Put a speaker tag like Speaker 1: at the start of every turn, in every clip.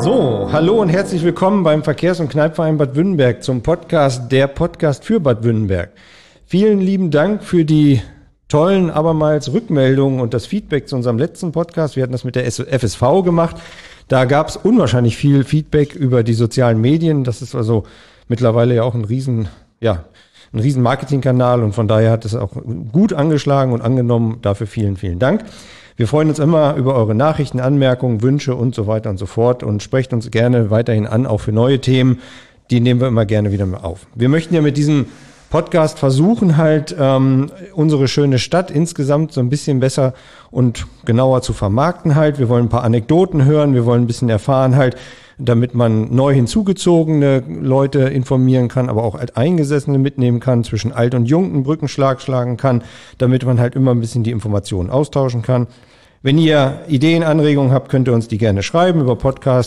Speaker 1: So, hallo und herzlich willkommen beim Verkehrs- und Kneipverein Bad Wünnenberg zum Podcast, der Podcast für Bad Wünnenberg. Vielen lieben Dank für die tollen, abermals Rückmeldungen und das Feedback zu unserem letzten Podcast. Wir hatten das mit der FSV gemacht. Da gab es unwahrscheinlich viel Feedback über die sozialen Medien. Das ist also mittlerweile ja auch ein riesen Marketingkanal und von daher hat es auch gut angeschlagen und angenommen. Dafür vielen, vielen Dank. Wir freuen uns immer über eure Nachrichten, Anmerkungen, Wünsche und so weiter und so fort und sprecht uns gerne weiterhin an, auch für neue Themen. Die nehmen wir immer gerne wieder mal auf. Wir möchten ja mit diesem Podcast versuchen halt, unsere schöne Stadt insgesamt so ein bisschen besser und genauer zu vermarkten halt. Wir wollen ein paar Anekdoten hören, wir wollen ein bisschen erfahren halt, damit man neu hinzugezogene Leute informieren kann, aber auch Alteingesessene mitnehmen kann, zwischen Alt und Jung einen Brückenschlag schlagen kann, damit man halt immer ein bisschen die Informationen austauschen kann. Wenn ihr Ideen, Anregungen habt, könnt ihr uns die gerne schreiben über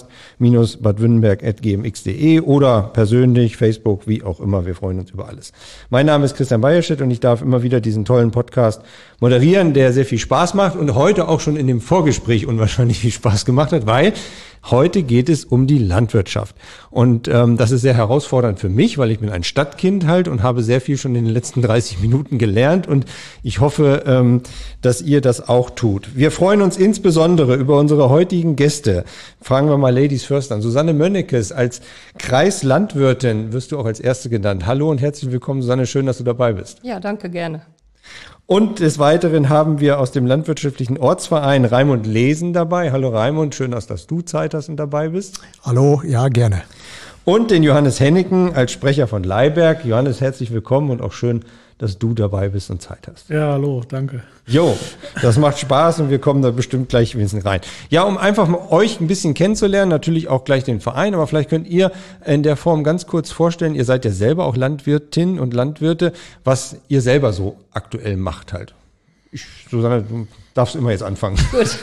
Speaker 1: podcast-badwünnenberg@gmx.de oder persönlich, Facebook, wie auch immer. Wir freuen uns über alles. Mein Name ist Christian Beierstedt und ich darf immer wieder diesen tollen Podcast moderieren, der sehr viel Spaß macht und heute auch schon in dem Vorgespräch unwahrscheinlich viel Spaß gemacht hat, weil heute geht es um die Landwirtschaft. Und das ist sehr herausfordernd für mich, weil ich bin ein Stadtkind halt und habe sehr viel schon in den letzten 30 Minuten gelernt. Und ich hoffe, dass ihr das auch tut. Wir freuen uns insbesondere über unsere heutigen Gäste. Fragen wir mal Ladies first an. Susanne Mönnekes als Kreislandwirtin wirst du auch als Erste genannt. Hallo und herzlich willkommen, Susanne. Schön, dass du dabei bist.
Speaker 2: Ja, danke, gerne.
Speaker 1: Und des Weiteren haben wir aus dem landwirtschaftlichen Ortsverein Raimund Lesen dabei. Hallo Raimund, schön, dass du Zeit hast und dabei bist.
Speaker 3: Hallo, ja, gerne.
Speaker 1: Und den Johannes Henniken als Sprecher von Leiberg. Johannes, herzlich willkommen und auch schön, dass du dabei bist und Zeit hast.
Speaker 4: Ja, hallo, danke.
Speaker 1: Jo, das macht Spaß und wir kommen da bestimmt gleich ein bisschen rein. Ja, um einfach mal euch ein bisschen kennenzulernen, natürlich auch gleich den Verein, aber vielleicht könnt ihr in der Form ganz kurz vorstellen, ihr seid ja selber auch Landwirtinnen und Landwirte, was ihr selber so aktuell macht halt. Susanne, du darfst immer jetzt anfangen.
Speaker 2: Gut.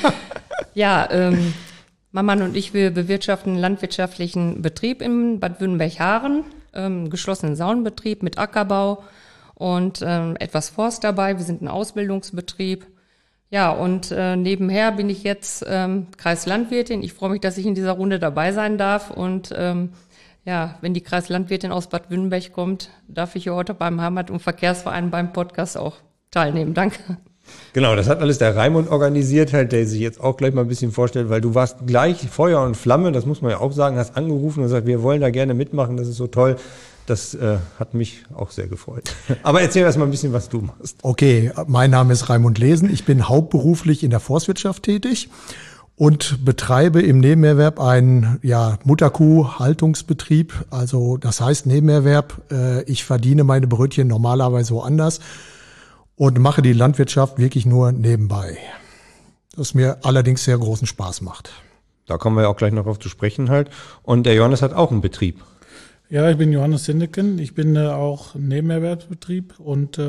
Speaker 2: Ja, mein Mann und ich, wir bewirtschaften einen landwirtschaftlichen Betrieb in Bad Wünnenberg-Haaren, geschlossenen Saunenbetrieb mit Ackerbau und etwas Forst dabei. Wir sind ein Ausbildungsbetrieb. Ja, und nebenher bin ich jetzt Kreislandwirtin. Ich freue mich, dass ich in dieser Runde dabei sein darf. Und wenn die Kreislandwirtin aus Bad Wünnenberg kommt, darf ich hier heute beim Heimat- und Verkehrsverein beim Podcast auch teilnehmen. Danke.
Speaker 1: Genau, das hat alles der Raimund organisiert, halt, der sich jetzt auch gleich mal ein bisschen vorstellt, weil du warst gleich Feuer und Flamme, das muss man ja auch sagen, hast angerufen und gesagt, wir wollen da gerne mitmachen, das ist so toll. Das hat mich auch sehr gefreut. Aber erzähl erst mal ein bisschen, was du machst.
Speaker 3: Okay, mein Name ist Raimund Lesen. Ich bin hauptberuflich in der Forstwirtschaft tätig und betreibe im Nebenerwerb einen Mutterkuh-Haltungsbetrieb. Also das heißt Nebenerwerb, ich verdiene meine Brötchen normalerweise woanders und mache die Landwirtschaft wirklich nur nebenbei. Das mir allerdings sehr großen Spaß macht.
Speaker 1: Da kommen wir ja auch gleich noch drauf zu sprechen halt. Und der Johannes hat auch einen Betrieb.
Speaker 4: Ja, ich bin Johannes Henneken. Ich bin auch Nebenerwerbsbetrieb und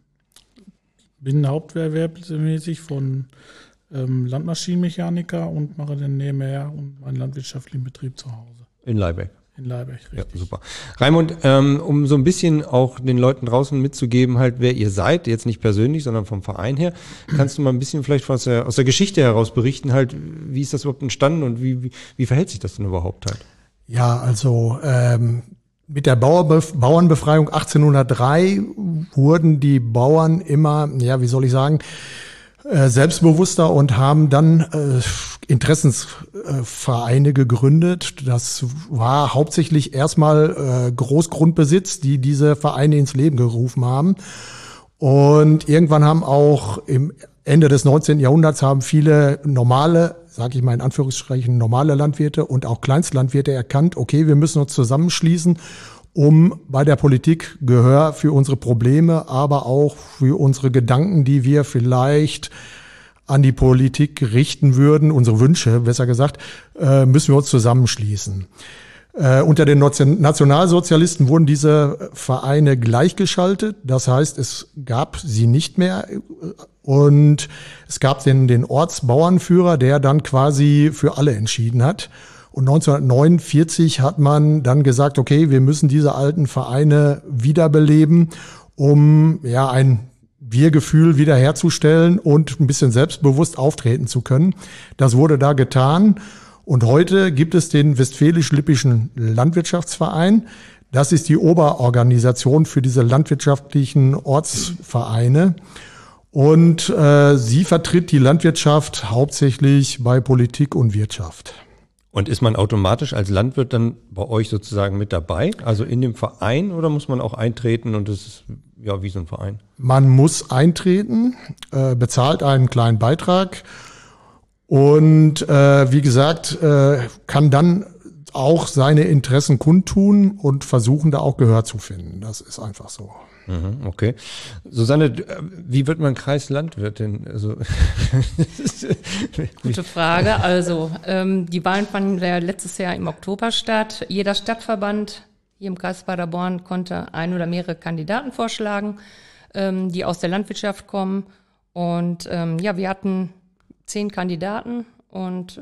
Speaker 4: bin haupterwerbsmäßig von Landmaschinenmechaniker und mache dann nebenher und meinen landwirtschaftlichen Betrieb zu Hause.
Speaker 1: In Leiberg.
Speaker 4: In Leiberg, richtig.
Speaker 1: Ja, super. Raimund, um so ein bisschen auch den Leuten draußen mitzugeben, halt, wer ihr seid, jetzt nicht persönlich, sondern vom Verein her, kannst du mal ein bisschen vielleicht aus der Geschichte heraus berichten, halt, wie ist das überhaupt entstanden und wie verhält sich das denn überhaupt halt?
Speaker 3: Ja, also mit der Bauernbefreiung 1803 wurden die Bauern immer, selbstbewusster und haben dann Interessensvereine gegründet. Das war hauptsächlich erstmal Großgrundbesitz, die diese Vereine ins Leben gerufen haben. Und irgendwann haben auch im Ende des 19. Jahrhunderts haben viele normale, sage ich mal in Anführungsstrichen, normale Landwirte und auch Kleinstlandwirte erkannt, okay, wir müssen uns zusammenschließen, um bei der Politik Gehör für unsere Probleme, aber auch für unsere Gedanken, die wir vielleicht an die Politik richten würden, unsere Wünsche, besser gesagt, müssen wir uns zusammenschließen. Unter den Nationalsozialisten wurden diese Vereine gleichgeschaltet. Das heißt, es gab sie nicht mehr. Und es gab den Ortsbauernführer, der dann quasi für alle entschieden hat. Und 1949 hat man dann gesagt, okay, wir müssen diese alten Vereine wiederbeleben, um ein Wir-Gefühl wiederherzustellen und ein bisschen selbstbewusst auftreten zu können. Das wurde da getan. Und heute gibt es den Westfälisch-Lippischen Landwirtschaftsverein. Das ist die Oberorganisation für diese landwirtschaftlichen Ortsvereine. Und sie vertritt die Landwirtschaft hauptsächlich bei Politik und Wirtschaft.
Speaker 1: Und ist man automatisch als Landwirt dann bei euch sozusagen mit dabei, also in dem Verein, oder muss man auch eintreten und das ist ja wie so ein Verein?
Speaker 3: Man muss eintreten, bezahlt einen kleinen Beitrag und wie gesagt, kann dann auch seine Interessen kundtun und versuchen, da auch Gehör zu finden. Das ist einfach so.
Speaker 1: Okay. Susanne, wie wird man Kreislandwirtin? Also
Speaker 2: Gute Frage. Also die Wahlen fanden ja letztes Jahr im Oktober statt. Jeder Stadtverband hier im Kreis Paderborn konnte ein oder mehrere Kandidaten vorschlagen, die aus der Landwirtschaft kommen. Und wir hatten 10 Kandidaten und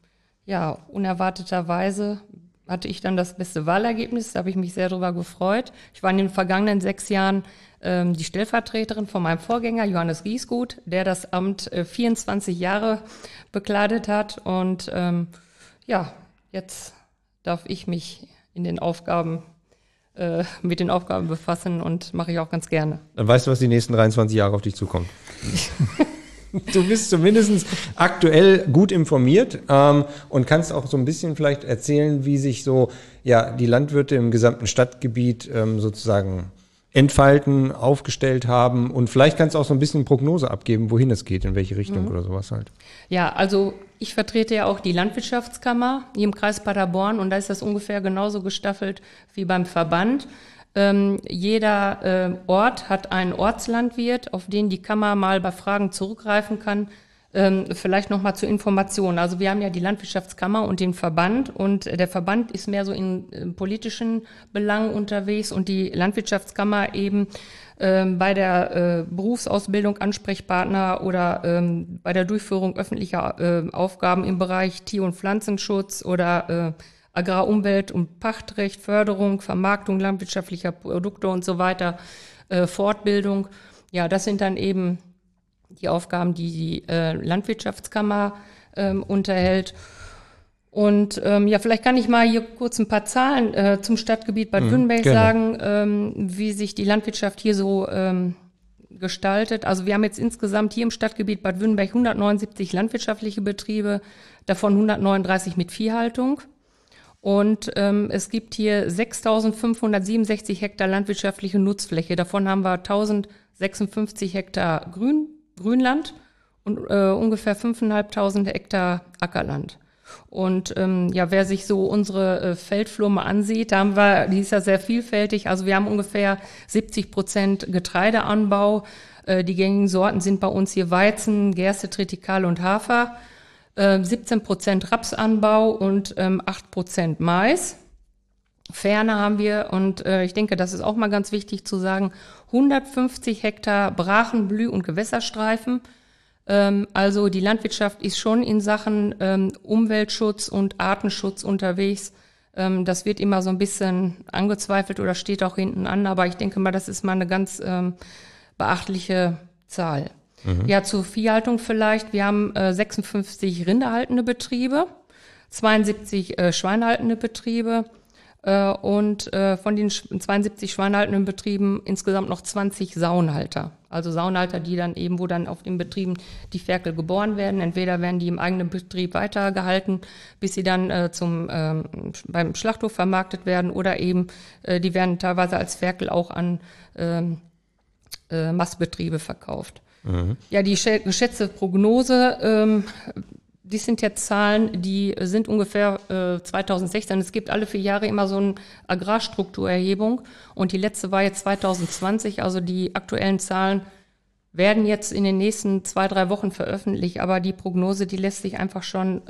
Speaker 2: unerwarteterweise hatte ich dann das beste Wahlergebnis. Da habe ich mich sehr darüber gefreut. Ich war in den vergangenen 6 Jahren die Stellvertreterin von meinem Vorgänger, Johannes Giesgut, der das Amt 24 Jahre bekleidet hat. Und jetzt darf ich mich mit den Aufgaben befassen und mache ich auch ganz gerne.
Speaker 1: Dann weißt du, was die nächsten 23 Jahre auf dich zukommt. Du bist zumindest aktuell gut informiert und kannst auch so ein bisschen vielleicht erzählen, wie sich so die Landwirte im gesamten Stadtgebiet sozusagen entfalten, aufgestellt haben und vielleicht kannst du auch so ein bisschen Prognose abgeben, wohin es geht, in welche Richtung oder sowas halt.
Speaker 2: Ja, also ich vertrete ja auch die Landwirtschaftskammer hier im Kreis Paderborn und da ist das ungefähr genauso gestaffelt wie beim Verband. Jeder Ort hat einen Ortslandwirt, auf den die Kammer mal bei Fragen zurückgreifen kann. Vielleicht nochmal zur Information. Also wir haben ja die Landwirtschaftskammer und den Verband und der Verband ist mehr so in politischen Belangen unterwegs und die Landwirtschaftskammer eben bei der Berufsausbildung Ansprechpartner oder bei der Durchführung öffentlicher Aufgaben im Bereich Tier- und Pflanzenschutz oder Agrar-, Umwelt- und Pachtrecht, Förderung, Vermarktung landwirtschaftlicher Produkte und so weiter, Fortbildung. Ja, das sind dann eben die Aufgaben, die die Landwirtschaftskammer unterhält. Und vielleicht kann ich mal hier kurz ein paar Zahlen zum Stadtgebiet Bad Wünnberg sagen, wie sich die Landwirtschaft hier so gestaltet. Also wir haben jetzt insgesamt hier im Stadtgebiet Bad Wünnberg 179 landwirtschaftliche Betriebe, davon 139 mit Viehhaltung. Und es gibt hier 6.567 Hektar landwirtschaftliche Nutzfläche. Davon haben wir 1.056 Hektar Grünland und ungefähr 5.500 Hektar Ackerland. Und wer sich so unsere Feldflur mal ansieht, die ist ja sehr vielfältig. Also wir haben ungefähr 70% Getreideanbau. Die gängigen Sorten sind bei uns hier Weizen, Gerste, Tritikale und Hafer. 17% Rapsanbau und 8% Mais. Ferner haben wir, und ich denke, das ist auch mal ganz wichtig zu sagen, 150 Hektar Brachen-, Blüh- und Gewässerstreifen. Also die Landwirtschaft ist schon in Sachen Umweltschutz und Artenschutz unterwegs. Das wird immer so ein bisschen angezweifelt oder steht auch hinten an, aber ich denke mal, das ist mal eine ganz beachtliche Zahl. Ja, zur Viehhaltung vielleicht. Wir haben 56 rinderhaltende Betriebe, 72 schweinehaltende Betriebe und von den 72 schweinehaltenden Betrieben insgesamt noch 20 Saunhalter. Also Saunhalter, die dann eben, wo dann auf den Betrieben die Ferkel geboren werden. Entweder werden die im eigenen Betrieb weitergehalten, bis sie dann beim Schlachthof vermarktet werden oder eben die werden teilweise als Ferkel auch an Mastbetriebe verkauft. Ja, die geschätzte Prognose, dies sind jetzt Zahlen, die sind ungefähr 2016. Es gibt alle 4 Jahre immer so eine Agrarstrukturerhebung und die letzte war jetzt 2020. Also die aktuellen Zahlen werden jetzt in den nächsten 2-3 Wochen veröffentlicht, aber die Prognose, die lässt sich einfach schon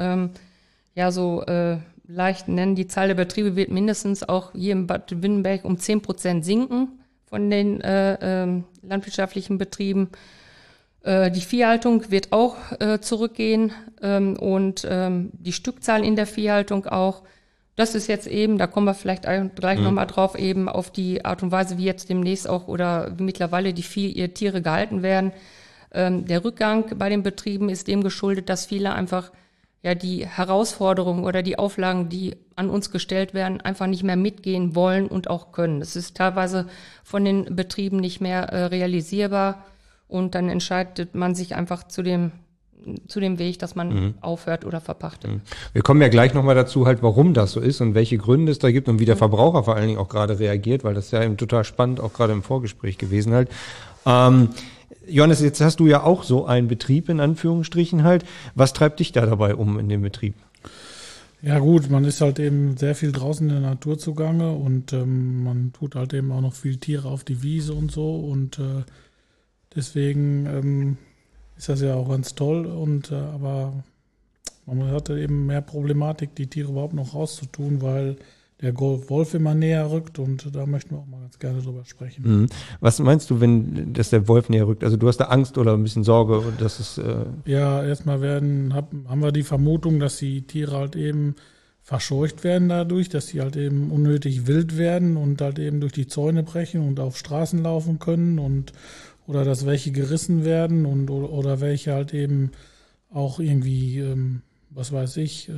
Speaker 2: leicht nennen. Die Zahl der Betriebe wird mindestens auch hier in Bad Wünnberg um 10% sinken von den landwirtschaftlichen Betrieben. Die Viehhaltung wird auch zurückgehen und die Stückzahl in der Viehhaltung auch. Das ist jetzt eben, da kommen wir vielleicht gleich nochmal drauf, eben auf die Art und Weise, wie jetzt demnächst auch oder wie mittlerweile die Tiere gehalten werden. Der Rückgang bei den Betrieben ist dem geschuldet, dass viele einfach die Herausforderungen oder die Auflagen, die an uns gestellt werden, einfach nicht mehr mitgehen wollen und auch können. Es ist teilweise von den Betrieben nicht mehr realisierbar und dann entscheidet man sich einfach zu dem Weg, dass man aufhört oder verpachtet.
Speaker 1: Wir kommen ja gleich nochmal dazu, halt, warum das so ist und welche Gründe es da gibt und wie der Verbraucher vor allen Dingen auch gerade reagiert, weil das ist ja eben total spannend, auch gerade im Vorgespräch gewesen halt. Johannes, jetzt hast du ja auch so einen Betrieb in Anführungsstrichen halt. Was treibt dich da dabei in dem Betrieb?
Speaker 4: Ja gut, man ist halt eben sehr viel draußen in der Natur zugange und man tut halt eben auch noch viel Tiere auf die Wiese und so und deswegen ist das ja auch ganz toll und aber man hatte eben mehr Problematik, die Tiere überhaupt noch rauszutun, weil der Wolf immer näher rückt und da möchten wir auch mal ganz gerne drüber sprechen.
Speaker 1: Was meinst du, dass der Wolf näher rückt? Also du hast da Angst oder ein bisschen Sorge, dass es...
Speaker 4: Ja, erstmal haben wir die Vermutung, dass die Tiere halt eben verscheucht werden dadurch, dass sie halt eben unnötig wild werden und halt eben durch die Zäune brechen und auf Straßen laufen können oder dass welche gerissen werden oder welche halt eben auch irgendwie, was weiß ich,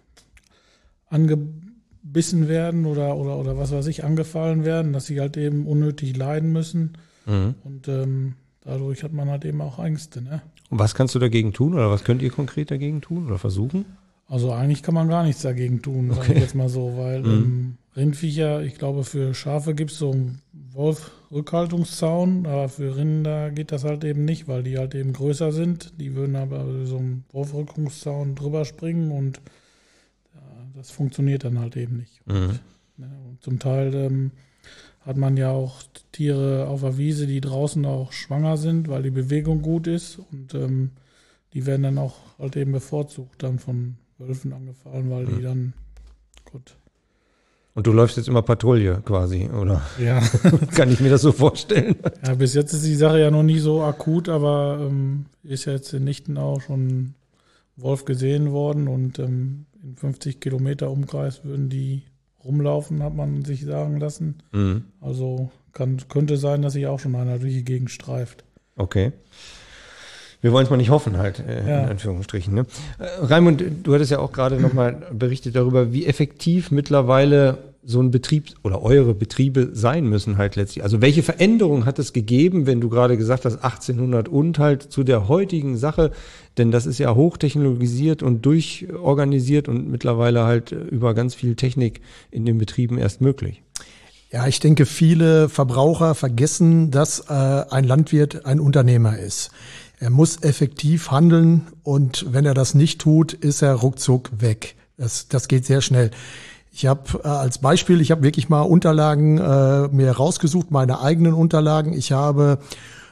Speaker 4: angebissen werden oder was weiß ich, angefallen werden, dass sie halt eben unnötig leiden müssen. Und dadurch hat man halt eben auch Ängste. Ne?
Speaker 1: Und was kannst du dagegen tun oder was könnt ihr konkret dagegen tun oder versuchen?
Speaker 4: Also eigentlich kann man gar nichts dagegen tun, sage ich jetzt mal so, weil Rindviecher, ich glaube für Schafe gibt es so einen Wolf-Rückhaltungszaun, aber für Rinder geht das halt eben nicht, weil die halt eben größer sind. Die würden aber so einen Wolf-Rückhaltungszaun drüber springen und das funktioniert dann halt eben nicht. Und zum Teil hat man ja auch Tiere auf der Wiese, die draußen auch schwanger sind, weil die Bewegung gut ist und die werden dann auch halt eben bevorzugt dann von Wölfen angefallen, weil die dann, gut.
Speaker 1: Und du läufst jetzt immer Patrouille quasi, oder?
Speaker 4: Ja.
Speaker 1: Kann ich mir das so vorstellen?
Speaker 4: Ja, bis jetzt ist die Sache ja noch nie so akut, aber ist ja jetzt in Nichtenau schon Wolf gesehen worden und in 50 Kilometer Umkreis würden die rumlaufen, hat man sich sagen lassen. Also könnte sein, dass sich auch schon einer durch die Gegend streift.
Speaker 1: Okay. Wir wollen es mal nicht hoffen halt, in Anführungsstrichen. Ne? Raimund, du hattest ja auch gerade nochmal berichtet darüber, wie effektiv mittlerweile so ein Betrieb oder eure Betriebe sein müssen halt letztlich. Also welche Veränderung hat es gegeben, wenn du gerade gesagt hast, 1800 und halt zu der heutigen Sache, denn das ist ja hochtechnologisiert und durchorganisiert und mittlerweile halt über ganz viel Technik in den Betrieben erst möglich.
Speaker 3: Ja, ich denke, viele Verbraucher vergessen, dass ein Landwirt ein Unternehmer ist. Er muss effektiv handeln und wenn er das nicht tut, ist er ruckzuck weg. Das geht sehr schnell. Ich habe als Beispiel, ich habe wirklich mal Unterlagen mir rausgesucht, meine eigenen Unterlagen. Ich habe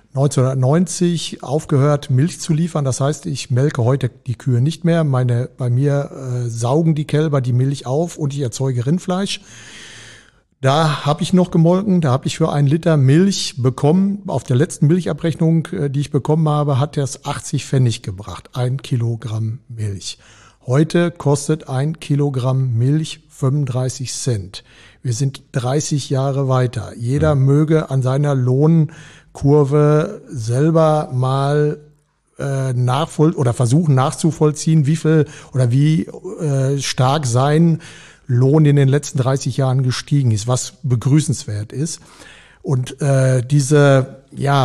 Speaker 3: 1990 aufgehört, Milch zu liefern. Das heißt, ich melke heute die Kühe nicht mehr. Bei mir saugen die Kälber die Milch auf und ich erzeuge Rindfleisch. Da habe ich noch gemolken, da habe ich für 1 Liter Milch bekommen. Auf der letzten Milchabrechnung, die ich bekommen habe, hat das 80 Pfennig gebracht, 1 Kilogramm Milch. Heute kostet 1 Kilogramm Milch 35 Cent. Wir sind 30 Jahre weiter. Jeder möge an seiner Lohnkurve selber mal versuchen nachzuvollziehen, wie viel oder wie stark sein Lohn in den letzten 30 Jahren gestiegen ist, was begrüßenswert ist. Und diese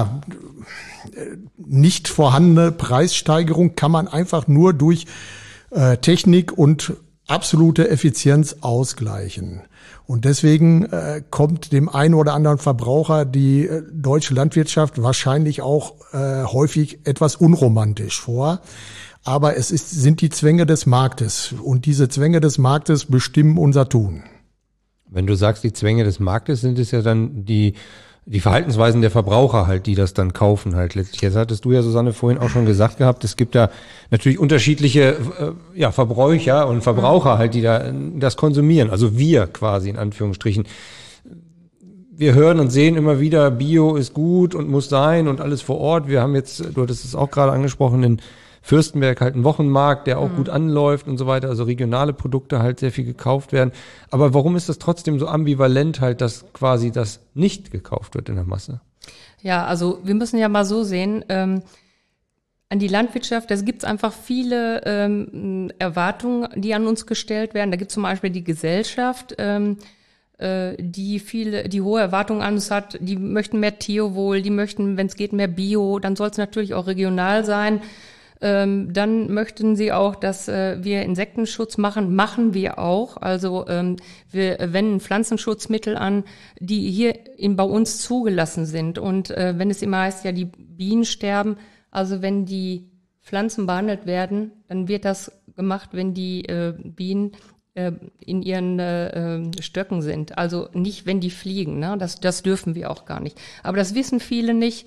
Speaker 3: nicht vorhandene Preissteigerung kann man einfach nur durch Technik und absolute Effizienz ausgleichen. Und deswegen kommt dem einen oder anderen Verbraucher die deutsche Landwirtschaft wahrscheinlich auch häufig etwas unromantisch vor. Aber sind die Zwänge des Marktes. Und diese Zwänge des Marktes bestimmen unser Tun.
Speaker 1: Wenn du sagst, die Zwänge des Marktes, sind es ja dann die Verhaltensweisen der Verbraucher halt, die das dann kaufen halt letztlich. Jetzt hattest du ja, Susanne, vorhin auch schon gesagt gehabt, es gibt da natürlich unterschiedliche Verbräucher und Verbraucher halt, die da das konsumieren. Also wir quasi in Anführungsstrichen. Wir hören und sehen immer wieder, Bio ist gut und muss sein und alles vor Ort. Wir haben jetzt, du hattest es auch gerade angesprochen, in Fürstenberg halt einen Wochenmarkt, der auch gut anläuft und so weiter, also regionale Produkte halt sehr viel gekauft werden. Aber warum ist das trotzdem so ambivalent halt, dass quasi das nicht gekauft wird in der Masse?
Speaker 2: Ja, also wir müssen ja mal so sehen, an die Landwirtschaft, da gibt es einfach viele Erwartungen, die an uns gestellt werden. Da gibt es zum Beispiel die Gesellschaft, die hohe Erwartungen an uns hat. Die möchten mehr Tierwohl, die möchten, wenn es geht, mehr Bio. Dann soll es natürlich auch regional sein. Dann möchten sie auch, dass wir Insektenschutz machen wir auch. Also wir wenden Pflanzenschutzmittel an, die hier bei uns zugelassen sind. Und wenn es immer heißt, ja, die Bienen sterben, also wenn die Pflanzen behandelt werden, dann wird das gemacht, wenn die Bienen in ihren Stöcken sind. Also nicht, wenn die fliegen. Ne? Das dürfen wir auch gar nicht. Aber das wissen viele nicht.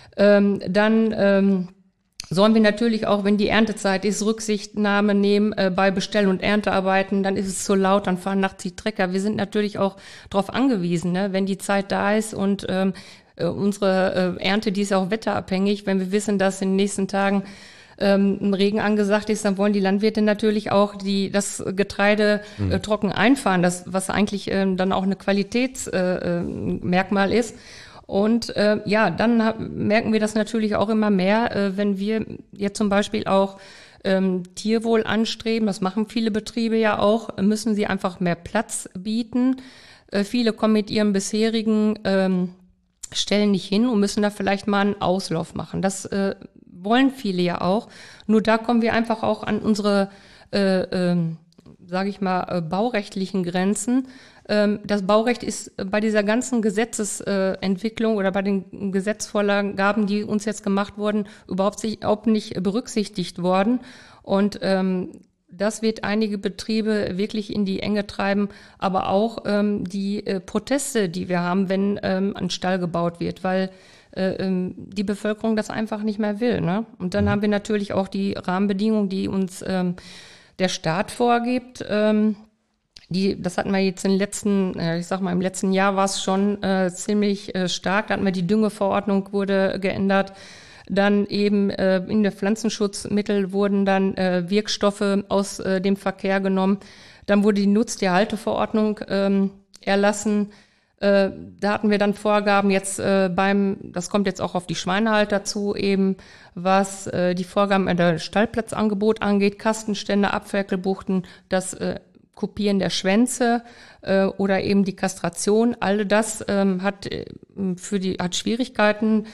Speaker 2: Dann sollen wir natürlich auch, wenn die Erntezeit ist, Rücksichtnahme nehmen bei Bestell- und Erntearbeiten. Dann ist es zu laut, dann fahren nachts die Trecker. Wir sind natürlich auch darauf angewiesen, ne? Wenn die Zeit da ist und unsere Ernte, die ist auch wetterabhängig. Wenn wir wissen, dass in den nächsten Tagen ein Regen angesagt ist, dann wollen die Landwirte natürlich auch das Getreide trocken einfahren, was eigentlich dann auch eine Qualitätsmerkmal ist. Und dann merken wir das natürlich auch immer mehr, wenn wir jetzt zum Beispiel auch Tierwohl anstreben, das machen viele Betriebe ja auch, müssen sie einfach mehr Platz bieten. Viele kommen mit ihrem bisherigen Stellen nicht hin und müssen da vielleicht mal einen Auslauf machen. Das wollen viele ja auch. Nur da kommen wir einfach auch an unsere, baurechtlichen Grenzen. Das Baurecht ist bei dieser ganzen Gesetzesentwicklung oder bei den Gesetzvorgaben, die uns jetzt gemacht wurden, überhaupt nicht berücksichtigt worden. Und das wird einige Betriebe wirklich in die Enge treiben, aber auch die Proteste, die wir haben, wenn ein Stall gebaut wird, weil die Bevölkerung das einfach nicht mehr will. Ne? Und dann haben wir natürlich auch die Rahmenbedingungen, die uns der Staat vorgibt. Das hatten wir jetzt im letzten Jahr war es schon ziemlich stark. Da hatten wir die Düngeverordnung wurde geändert. Dann eben in der Pflanzenschutzmittel wurden dann Wirkstoffe aus dem Verkehr genommen. Dann wurde die Nutztierhalteverordnung erlassen. Da hatten wir dann Vorgaben jetzt das kommt jetzt auch auf die Schweinehalter zu, eben was die Vorgaben der Stallplatzangebot angeht, Kastenstände, Abferkelbuchten, das Kopieren der Schwänze oder eben die Kastration, all das hat Schwierigkeiten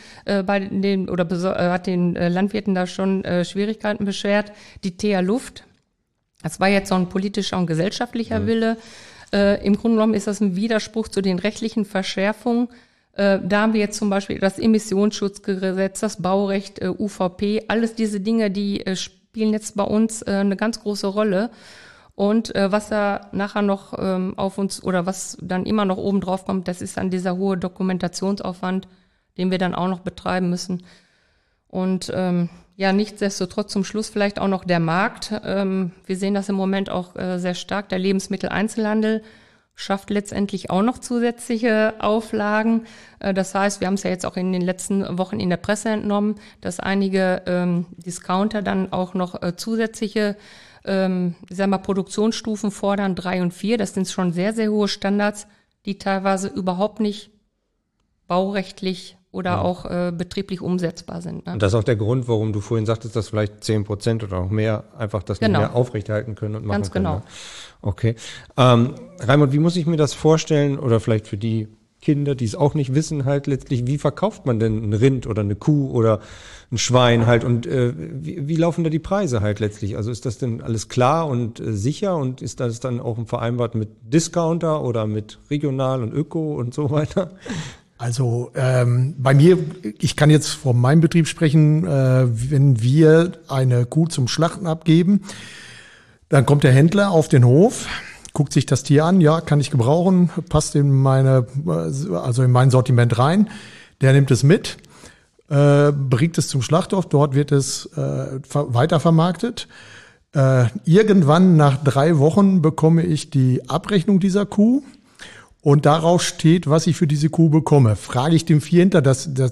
Speaker 2: hat den Landwirten da schon Schwierigkeiten beschert. Die TH Luft, das war jetzt so ein politischer und gesellschaftlicher Wille. Im Grunde genommen ist das ein Widerspruch zu den rechtlichen Verschärfungen. Da haben wir jetzt zum Beispiel das Emissionsschutzgesetz, das Baurecht, UVP, alles diese Dinge, die spielen jetzt bei uns eine ganz große Rolle. Und was da nachher noch auf uns oder was dann immer noch oben drauf kommt, das ist dann dieser hohe Dokumentationsaufwand, den wir dann auch noch betreiben müssen. Und nichtsdestotrotz zum Schluss vielleicht auch noch der Markt. Wir sehen das im Moment auch sehr stark. Der Lebensmitteleinzelhandel schafft letztendlich auch noch zusätzliche Auflagen. Das heißt, wir haben es ja jetzt auch in den letzten Wochen in der Presse entnommen, dass einige Discounter dann auch noch zusätzliche Produktionsstufen fordern, 3 und 4. Das sind schon sehr, sehr hohe Standards, die teilweise überhaupt nicht baurechtlich oder auch betrieblich umsetzbar sind. Ne?
Speaker 1: Und das ist auch der Grund, warum du vorhin sagtest, dass vielleicht 10% oder auch mehr einfach das nicht mehr aufrechterhalten können und machen
Speaker 2: Ganz
Speaker 1: können.
Speaker 2: Genau.
Speaker 1: Ne? Okay. Raimund, wie muss ich mir das vorstellen oder vielleicht für die Kinder, die es auch nicht wissen, halt letztlich, wie verkauft man denn ein Rind oder eine Kuh oder ein Schwein halt und wie laufen da die Preise halt letztlich? Also ist das denn alles klar und sicher und ist das dann auch vereinbart mit Discounter oder mit regional und Öko und so weiter?
Speaker 3: Also bei mir, ich kann jetzt von meinem Betrieb sprechen, wenn wir eine Kuh zum Schlachten abgeben, dann kommt der Händler auf den Hof, guckt sich das Tier an, ja, kann ich gebrauchen, passt in mein Sortiment rein. Der nimmt es mit, bringt es zum Schlachthof, dort wird es weitervermarktet. Irgendwann nach 3 Wochen bekomme ich die Abrechnung dieser Kuh und darauf steht, was ich für diese Kuh bekomme. Frage ich den Viehhändler,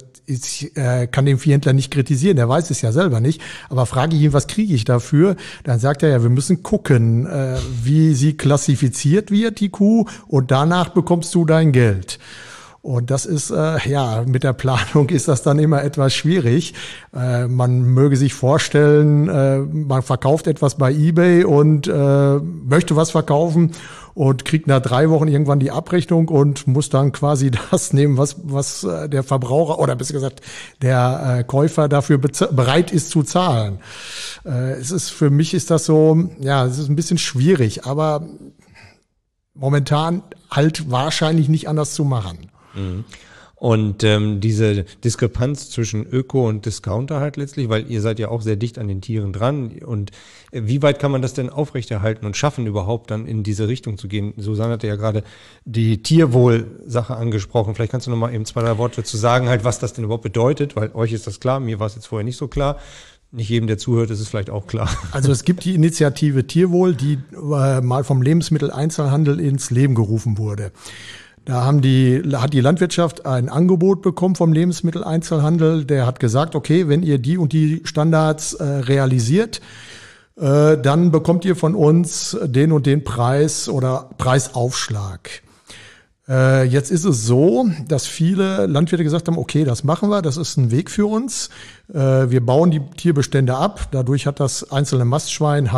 Speaker 3: kann den Viehhändler nicht kritisieren, der weiß es ja selber nicht, aber frage ich ihn, was kriege ich dafür? Dann sagt er ja, wir müssen gucken, wie sie klassifiziert wird, die Kuh, und danach bekommst du dein Geld. Und das ist, mit der Planung ist das dann immer etwas schwierig. Man möge sich vorstellen, man verkauft etwas bei eBay und möchte was verkaufen und kriegt nach 3 Wochen irgendwann die Abrechnung und muss dann quasi das nehmen, was der Verbraucher oder besser gesagt der Käufer dafür bereit ist zu zahlen. Für mich ist das so, es ist ein bisschen schwierig, aber momentan halt wahrscheinlich nicht anders zu machen.
Speaker 1: Und diese Diskrepanz zwischen Öko und Discounter halt letztlich, weil ihr seid ja auch sehr dicht an den Tieren dran. Und wie weit kann man das denn aufrechterhalten und schaffen, überhaupt dann in diese Richtung zu gehen? Susanne hatte ja gerade die Tierwohl-Sache angesprochen. Vielleicht kannst du noch mal eben 2, 3 Worte dazu sagen, halt, was das denn überhaupt bedeutet, weil euch ist das klar, mir war es jetzt vorher nicht so klar. Nicht jedem, der zuhört, ist es vielleicht auch klar.
Speaker 3: Also es gibt die Initiative Tierwohl, die mal vom Lebensmitteleinzelhandel ins Leben gerufen wurde. Da hat die Landwirtschaft ein Angebot bekommen vom Lebensmitteleinzelhandel. Der hat gesagt, okay, wenn ihr die und die Standards realisiert, dann bekommt ihr von uns den und den Preis oder Preisaufschlag. Jetzt ist es so, dass viele Landwirte gesagt haben, okay, das machen wir, das ist ein Weg für uns. Wir bauen die Tierbestände ab. Dadurch hat das einzelne Mastschwein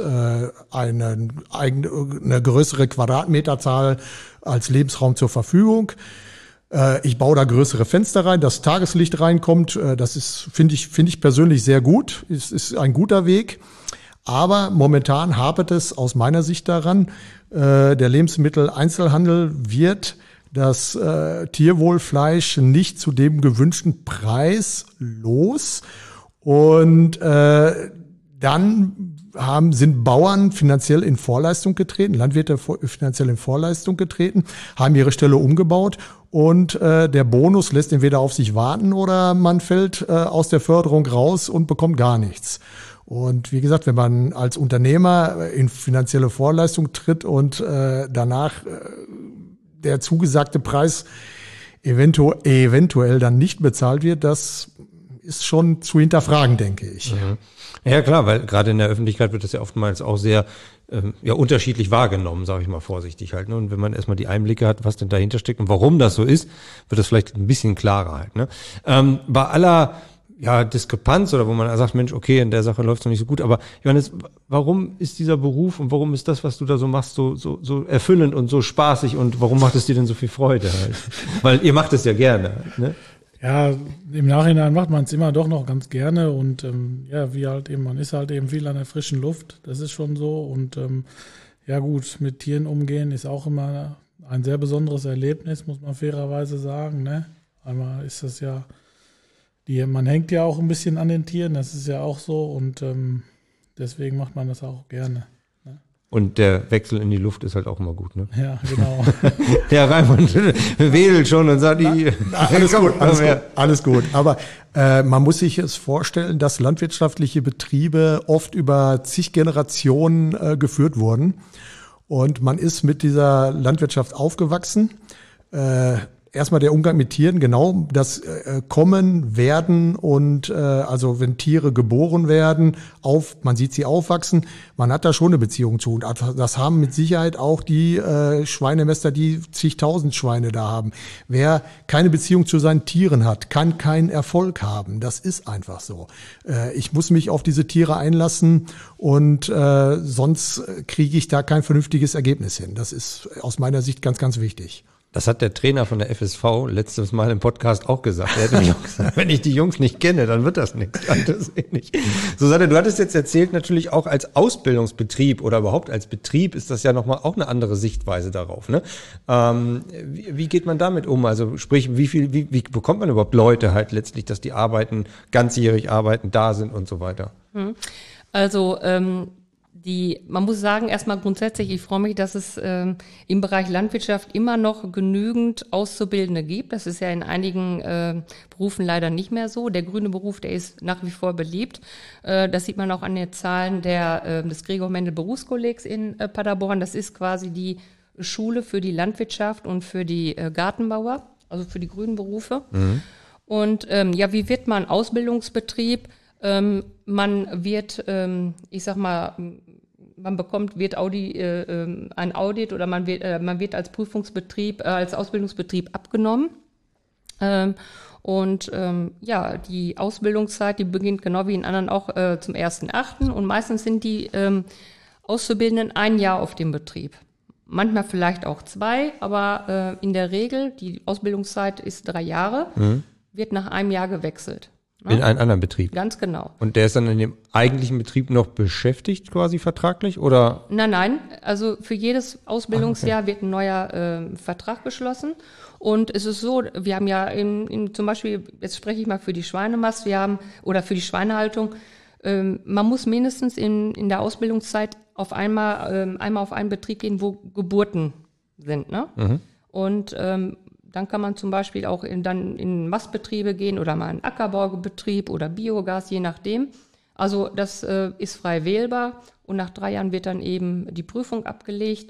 Speaker 3: eine größere Quadratmeterzahl als Lebensraum zur Verfügung. Ich baue da größere Fenster rein, dass Tageslicht reinkommt. Das ist, finde ich persönlich sehr gut. Es ist ein guter Weg. Aber momentan hapert es aus meiner Sicht daran, der Lebensmitteleinzelhandel wird das Tierwohlfleisch nicht zu dem gewünschten Preis los. Und dann sind Bauern finanziell in Vorleistung getreten, Landwirte finanziell in Vorleistung getreten, haben ihre Stelle umgebaut und der Bonus lässt entweder auf sich warten oder man fällt aus der Förderung raus und bekommt gar nichts. Und wie gesagt, wenn man als Unternehmer in finanzielle Vorleistung tritt und danach der zugesagte Preis eventuell dann nicht bezahlt wird, das ist schon zu hinterfragen, denke ich.
Speaker 1: Mhm. Ja klar, weil gerade in der Öffentlichkeit wird das ja oftmals auch sehr unterschiedlich wahrgenommen, sage ich mal vorsichtig halt. Ne? Und wenn man erstmal die Einblicke hat, was denn dahinter steckt und warum das so ist, wird das vielleicht ein bisschen klarer halt. Ne? Bei aller Diskrepanz oder wo man sagt, Mensch, okay, in der Sache läuft es noch nicht so gut, aber Johannes, warum ist dieser Beruf und warum ist das, was du da so machst, so erfüllend und so spaßig und warum macht es dir denn so viel Freude halt? Weil ihr macht es ja gerne, ne?
Speaker 4: Ja, im Nachhinein macht man es immer doch noch ganz gerne und man ist halt eben viel an der frischen Luft, das ist schon so und gut, mit Tieren umgehen ist auch immer ein sehr besonderes Erlebnis, muss man fairerweise sagen, ne? Einmal ist das ja man hängt ja auch ein bisschen an den Tieren, das ist ja auch so und deswegen macht man das auch gerne. Ne?
Speaker 1: Und der Wechsel in die Luft ist halt auch immer gut, ne?
Speaker 4: Ja, genau.
Speaker 1: Der Raimund wedelt schon und sagt,
Speaker 3: alles gut. Aber man muss sich es vorstellen, dass landwirtschaftliche Betriebe oft über zig Generationen geführt wurden und man ist mit dieser Landwirtschaft aufgewachsen. Erstmal der Umgang mit Tieren, genau, das Kommen, Werden und also wenn Tiere geboren werden, man sieht sie aufwachsen, man hat da schon eine Beziehung zu. Und das haben mit Sicherheit auch die Schweinemester, die zigtausend Schweine da haben. Wer keine Beziehung zu seinen Tieren hat, kann keinen Erfolg haben. Das ist einfach so. Ich muss mich auf diese Tiere einlassen und sonst kriege ich da kein vernünftiges Ergebnis hin. Das ist aus meiner Sicht ganz, ganz wichtig.
Speaker 1: Das hat der Trainer von der FSV letztes Mal im Podcast auch gesagt. Er hat nämlich auch gesagt, wenn ich die Jungs nicht kenne, dann wird das nichts. Susanne, du hattest jetzt erzählt, natürlich auch als Ausbildungsbetrieb oder überhaupt als Betrieb ist das ja nochmal auch eine andere Sichtweise darauf. Ne? Wie geht man damit um? Also sprich, wie bekommt man überhaupt Leute halt letztlich, dass die ganzjährig arbeiten, da sind und so weiter?
Speaker 2: Also man muss sagen, erstmal grundsätzlich, ich freue mich, dass es im Bereich Landwirtschaft immer noch genügend Auszubildende gibt. Das ist ja in einigen Berufen leider nicht mehr so. Der grüne Beruf, der ist nach wie vor beliebt. Das sieht man auch an den Zahlen des Gregor Mendel Berufskollegs in Paderborn. Das ist quasi die Schule für die Landwirtschaft und für die Gartenbauer, also für die grünen Berufe. Mhm. Und wie wird man Ausbildungsbetrieb? Man man ein Audit oder man wird als Prüfungsbetrieb, als Ausbildungsbetrieb abgenommen. Die Ausbildungszeit, die beginnt genau wie in anderen auch zum 1.8. und meistens sind die Auszubildenden 1 Jahr auf dem Betrieb. Manchmal vielleicht auch 2, aber in der Regel, die Ausbildungszeit ist 3 Jahre, wird nach 1 Jahr gewechselt.
Speaker 1: In einen anderen Betrieb?
Speaker 2: Ganz genau.
Speaker 1: Und der ist dann in dem eigentlichen Betrieb noch beschäftigt quasi vertraglich, oder?
Speaker 2: Nein, also für jedes Ausbildungsjahr wird ein neuer Vertrag geschlossen. Und es ist so, wir haben ja zum Beispiel, jetzt spreche ich mal für die Schweinemast, oder für die Schweinehaltung, man muss mindestens in der Ausbildungszeit einmal auf einen Betrieb gehen, wo Geburten sind. Ne? Und dann kann man zum Beispiel auch in Mastbetriebe gehen oder mal einen Ackerbaubetrieb oder Biogas, je nachdem. Also das ist frei wählbar und nach 3 Jahren wird dann eben die Prüfung abgelegt.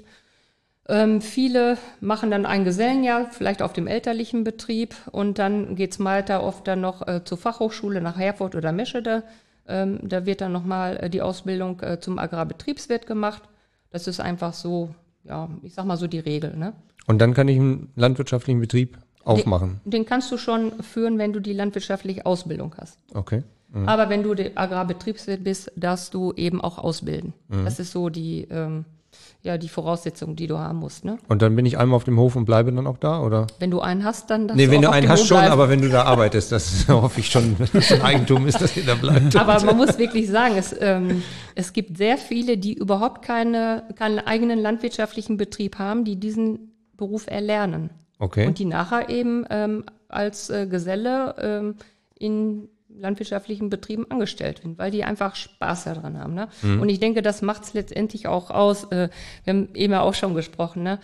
Speaker 2: Viele machen dann ein Gesellenjahr, vielleicht auf dem elterlichen Betrieb und dann geht's weiter oft dann noch zur Fachhochschule nach Herford oder Meschede. Da wird dann nochmal die Ausbildung zum Agrarbetriebswirt gemacht. Das ist einfach so, ja, ich sag mal so die Regel, ne?
Speaker 1: Und dann kann ich einen landwirtschaftlichen Betrieb aufmachen?
Speaker 2: Den kannst du schon führen, wenn du die landwirtschaftliche Ausbildung hast.
Speaker 1: Okay.
Speaker 2: Aber wenn du der Agrarbetriebswirt bist, darfst du eben auch ausbilden. Das ist so die Voraussetzung, die du haben musst. Ne?
Speaker 1: Und dann bin ich einmal auf dem Hof und bleibe dann auch da, oder?
Speaker 2: Wenn du einen hast, dann darfst
Speaker 1: Nee, wenn
Speaker 2: du
Speaker 1: du
Speaker 2: auch
Speaker 1: einen
Speaker 2: auf dem
Speaker 1: hast
Speaker 2: Hof
Speaker 1: schon,
Speaker 2: bleiben.
Speaker 1: aber wenn du da arbeitest, das hoffe ich schon, dass das ein Eigentum ist, dass ihr da bleibt.
Speaker 2: Aber man muss wirklich sagen, es gibt sehr viele, die überhaupt keinen eigenen landwirtschaftlichen Betrieb haben, die diesen Beruf erlernen.
Speaker 1: Okay.
Speaker 2: Und die nachher eben als Geselle in landwirtschaftlichen Betrieben angestellt sind, weil die einfach Spaß daran haben. Ne? Und ich denke, das macht es letztendlich auch aus. Wir haben eben auch schon gesprochen. Ne?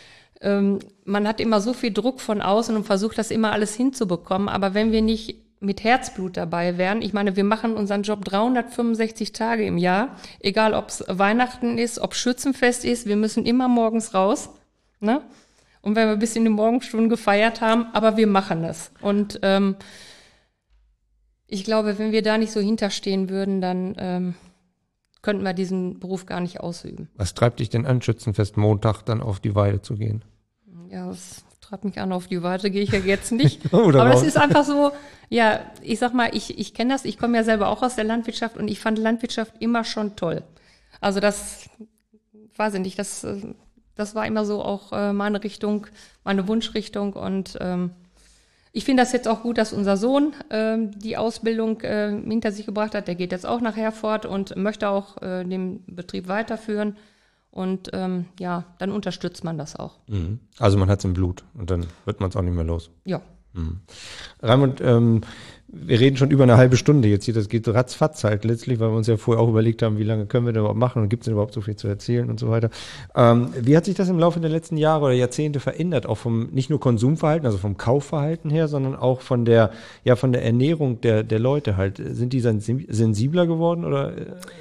Speaker 2: Man hat immer so viel Druck von außen und versucht, das immer alles hinzubekommen. Aber wenn wir nicht mit Herzblut dabei wären, ich meine, wir machen unseren Job 365 Tage im Jahr, egal ob es Weihnachten ist, ob Schützenfest ist, wir müssen immer morgens raus. Ne? Und wenn wir bis in die Morgenstunden gefeiert haben, aber wir machen es. Und ich glaube, wenn wir da nicht so hinterstehen würden, dann könnten wir diesen Beruf gar nicht ausüben.
Speaker 1: Was treibt dich denn an, Schützenfest Montag dann auf die Weide zu gehen?
Speaker 2: Ja, das treibt mich an, auf die Weide gehe ich ja jetzt nicht.
Speaker 1: Oder
Speaker 2: aber
Speaker 1: warum?
Speaker 2: das ist einfach so, ja, ich sag mal, ich kenne das, ich komme ja selber auch aus der Landwirtschaft und ich fand Landwirtschaft immer schon toll. Also das, weiß ich nicht, das war immer so auch meine Richtung, meine Wunschrichtung und ich finde das jetzt auch gut, dass unser Sohn die Ausbildung hinter sich gebracht hat. Der geht jetzt auch nach Herford und möchte auch den Betrieb weiterführen. Und dann unterstützt man das auch.
Speaker 1: Also man hat es im Blut und dann wird man es auch nicht mehr los.
Speaker 2: Ja.
Speaker 1: Raimund, wir reden schon über eine halbe Stunde jetzt hier. Das geht ratzfatz halt letztlich, weil wir uns ja vorher auch überlegt haben, wie lange können wir denn überhaupt machen und gibt es denn überhaupt so viel zu erzählen und so weiter. Wie hat sich das im Laufe der letzten Jahre oder Jahrzehnte verändert? Auch vom nicht nur Konsumverhalten, also vom Kaufverhalten her, sondern auch von der Ernährung der Leute halt. Sind die sensibler geworden oder?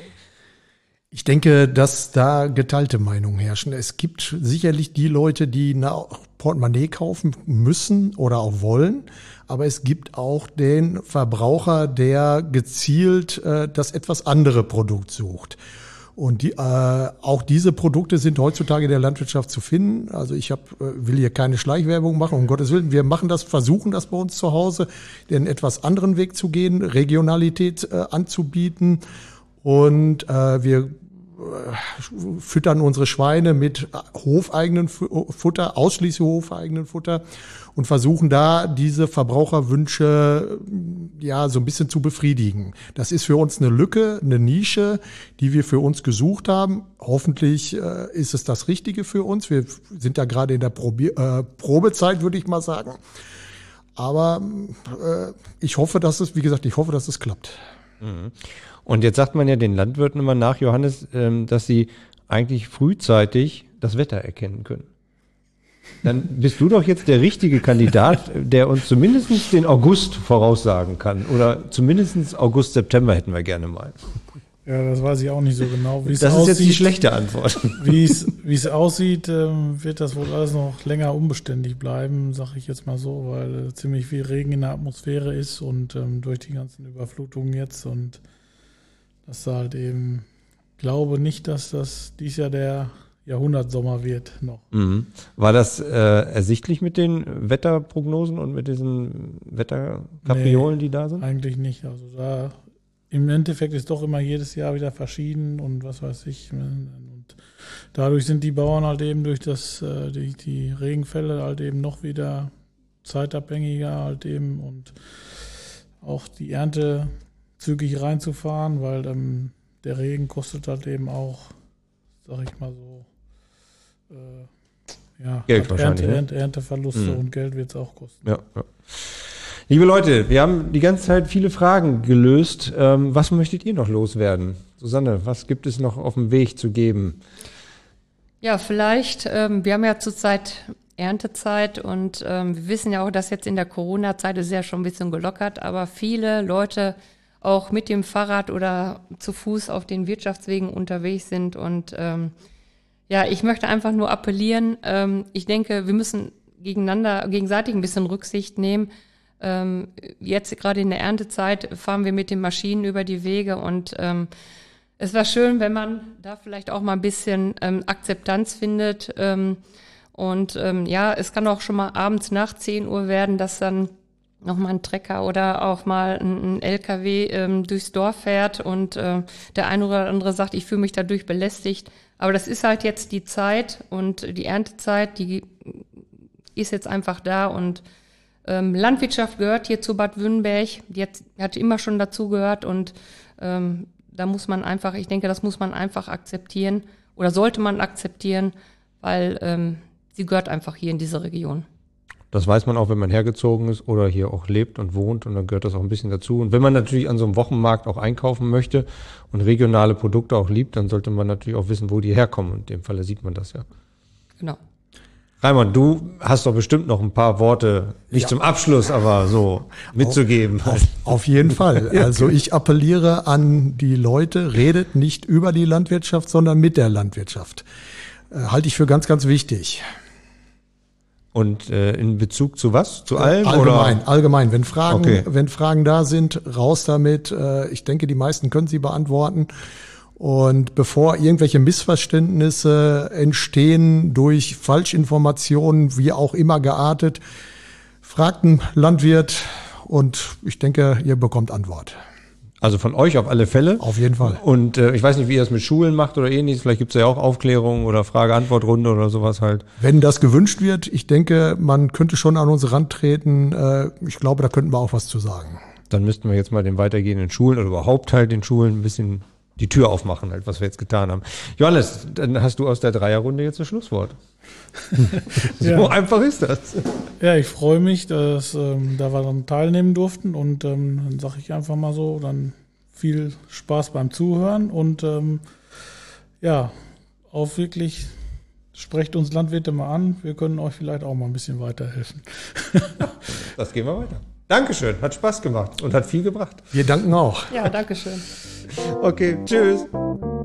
Speaker 3: Ich denke, dass da geteilte Meinungen herrschen. Es gibt sicherlich die Leute, die ein Portemonnaie kaufen müssen oder auch wollen. Aber es gibt auch den Verbraucher, der gezielt das etwas andere Produkt sucht. Und auch diese Produkte sind heutzutage in der Landwirtschaft zu finden. Also ich will hier keine Schleichwerbung machen, um Gottes Willen. Wir versuchen das bei uns zu Hause, den etwas anderen Weg zu gehen, Regionalität anzubieten. Und wir füttern unsere Schweine mit hofeigenen Futter, ausschließlich hofeigenen Futter und versuchen da diese Verbraucherwünsche so ein bisschen zu befriedigen. Das ist für uns eine Lücke, eine Nische, die wir für uns gesucht haben. Hoffentlich ist es das Richtige für uns. Wir sind ja gerade in der Probezeit, würde ich mal sagen. Aber ich hoffe, dass es klappt.
Speaker 1: Und jetzt sagt man ja den Landwirten immer nach, Johannes, dass sie eigentlich frühzeitig das Wetter erkennen können. Dann bist du doch jetzt der richtige Kandidat, der uns zumindest den August voraussagen kann. Oder zumindest August, September hätten wir gerne mal.
Speaker 4: Ja, das weiß ich auch nicht so genau, wie es
Speaker 1: Das
Speaker 4: aussieht.
Speaker 1: ist jetzt die schlechte Antwort.
Speaker 4: Wie es aussieht, wird das wohl alles noch länger unbeständig bleiben, sage ich jetzt mal so, weil ziemlich viel Regen in der Atmosphäre ist und durch die ganzen Überflutungen jetzt und dass da halt eben glaube nicht, dass das dies Jahr der Jahrhundertsommer wird noch.
Speaker 1: Mhm. War das ersichtlich mit den Wetterprognosen und mit diesen Wetterkapriolen, die da sind?
Speaker 4: Eigentlich nicht. Also da im Endeffekt ist doch immer jedes Jahr wieder verschieden und was weiß ich. Und dadurch sind die Bauern halt eben durch die Regenfälle halt eben noch wieder zeitabhängiger halt eben und auch die Ernte zügig reinzufahren, weil der Regen kostet halt eben auch, sag ich mal so,
Speaker 1: Geld wahrscheinlich,
Speaker 4: Ernteverluste und Geld wird es auch kosten.
Speaker 1: Ja. Liebe Leute, wir haben die ganze Zeit viele Fragen gelöst. Was möchtet ihr noch loswerden? Susanne, was gibt es noch auf dem Weg zu geben?
Speaker 2: Ja, vielleicht, wir haben ja zurzeit Erntezeit und wir wissen ja auch, dass jetzt in der Corona-Zeit ist ja schon ein bisschen gelockert, aber viele Leute auch mit dem Fahrrad oder zu Fuß auf den Wirtschaftswegen unterwegs sind und ich möchte einfach nur appellieren. Ich denke, wir müssen gegenseitig ein bisschen Rücksicht nehmen. Jetzt gerade in der Erntezeit fahren wir mit den Maschinen über die Wege und es wäre schön, wenn man da vielleicht auch mal ein bisschen Akzeptanz findet. Es kann auch schon mal abends nach 10 Uhr werden, dass dann noch mal ein Trecker oder auch mal ein LKW durchs Dorf fährt und der eine oder andere sagt, ich fühle mich dadurch belästigt. Aber das ist halt jetzt die Zeit und die Erntezeit, die ist jetzt einfach da und Landwirtschaft gehört hier zu Bad Wünnenberg, die hat immer schon dazu gehört und da muss man einfach, ich denke, das muss man einfach akzeptieren oder sollte man akzeptieren, weil sie gehört einfach hier in diese Region.
Speaker 1: Das weiß man auch, wenn man hergezogen ist oder hier auch lebt und wohnt und dann gehört das auch ein bisschen dazu. Und wenn man natürlich an so einem Wochenmarkt auch einkaufen möchte und regionale Produkte auch liebt, dann sollte man natürlich auch wissen, wo die herkommen. In dem Falle sieht man das ja.
Speaker 2: Genau.
Speaker 1: Raimund, du hast doch bestimmt noch ein paar Worte, nicht zum Abschluss, aber so mitzugeben.
Speaker 3: Auf jeden Fall. Also ich appelliere an die Leute, redet nicht über die Landwirtschaft, sondern mit der Landwirtschaft. Halte ich für ganz, ganz wichtig.
Speaker 1: Und in Bezug zu was? Zu allem?
Speaker 3: Allgemein. Wenn Fragen da sind, raus damit. Ich denke, die meisten können sie beantworten. Und bevor irgendwelche Missverständnisse entstehen durch Falschinformationen, wie auch immer geartet, fragt einen Landwirt und ich denke, ihr bekommt Antwort.
Speaker 1: Also von euch auf alle Fälle.
Speaker 3: Auf jeden Fall.
Speaker 1: Und ich weiß nicht, wie ihr das mit Schulen macht oder ähnliches. Vielleicht gibt es ja auch Aufklärung oder Frage-Antwort-Runde oder sowas halt.
Speaker 3: Wenn das gewünscht wird, ich denke, man könnte schon an uns rantreten. Ich glaube, da könnten wir auch was zu sagen.
Speaker 1: Dann müssten wir jetzt mal den weitergehenden Schulen oder überhaupt halt den Schulen ein bisschen die Tür aufmachen, halt, was wir jetzt getan haben. Johannes, dann hast du aus der Dreierrunde jetzt das Schlusswort. So einfach ist das.
Speaker 4: Ja, ich freue mich, dass da wir dann teilnehmen durften und dann sage ich einfach mal so, dann viel Spaß beim Zuhören und auch wirklich, sprecht uns Landwirte mal an, wir können euch vielleicht auch mal ein bisschen weiterhelfen.
Speaker 1: Das gehen wir weiter. Dankeschön, hat Spaß gemacht und hat viel gebracht.
Speaker 3: Wir danken auch.
Speaker 2: Ja, Dankeschön.
Speaker 1: Okay, tschüss.